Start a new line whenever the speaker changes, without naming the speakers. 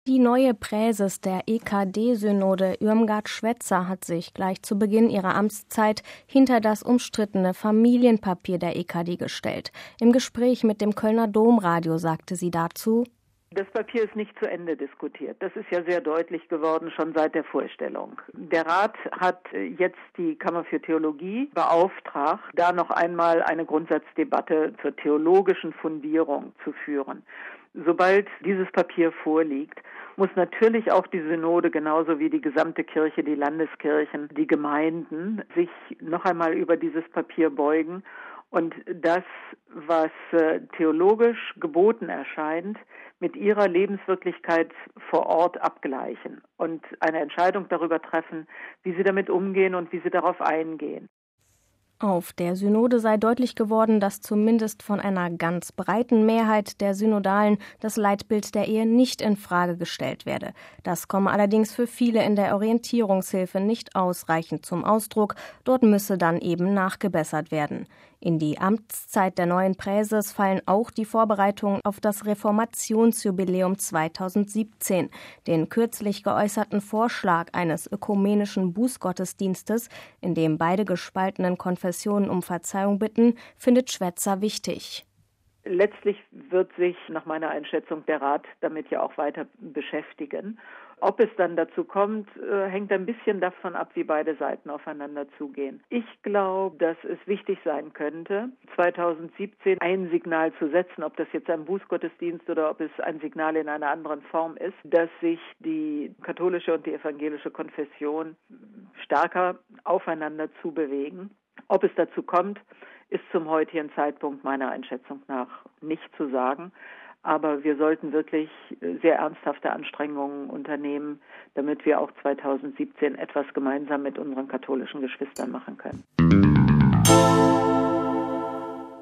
Die neue Präses der EKD-Synode Irmgard Schwetzer hat sich gleich zu Beginn ihrer Amtszeit hinter das umstrittene Familienpapier der EKD gestellt. Im Gespräch mit dem Kölner Domradio sagte sie dazu:
Das Papier ist nicht zu Ende diskutiert. Das ist ja sehr deutlich geworden, schon seit der Vorstellung. Der Rat hat jetzt die Kammer für Theologie beauftragt, da noch einmal eine Grundsatzdebatte zur theologischen Fundierung zu führen. Sobald dieses Papier vorliegt, muss natürlich auch die Synode genauso wie die gesamte Kirche, die Landeskirchen, die Gemeinden sich noch einmal über dieses Papier beugen und das, was theologisch geboten erscheint, mit ihrer Lebenswirklichkeit vor Ort abgleichen und eine Entscheidung darüber treffen, wie sie damit umgehen und wie sie darauf eingehen.
Auf der Synode sei deutlich geworden, dass zumindest von einer ganz breiten Mehrheit der Synodalen das Leitbild der Ehe nicht in Frage gestellt werde. Das komme allerdings für viele in der Orientierungshilfe nicht ausreichend zum Ausdruck. Dort müsse dann eben nachgebessert werden. In die Amtszeit der neuen Präses fallen auch die Vorbereitungen auf das Reformationsjubiläum 2017. Den kürzlich geäußerten Vorschlag eines ökumenischen Bußgottesdienstes, in dem beide gespaltenen Konfessionen um Verzeihung bitten, findet Schwetzer wichtig.
Letztlich wird sich nach meiner Einschätzung der Rat damit ja auch weiter beschäftigen. Ob es dann dazu kommt, hängt ein bisschen davon ab, wie beide Seiten aufeinander zugehen. Ich glaube, dass es wichtig sein könnte, 2017 ein Signal zu setzen, ob das jetzt ein Bußgottesdienst oder ob es ein Signal in einer anderen Form ist, dass sich die katholische und die evangelische Konfession stärker aufeinander zubewegen. Ob es dazu kommt, ist zum heutigen Zeitpunkt meiner Einschätzung nach nicht zu sagen. Aber wir sollten wirklich sehr ernsthafte Anstrengungen unternehmen, damit wir auch 2017 etwas gemeinsam mit unseren katholischen Geschwistern machen können.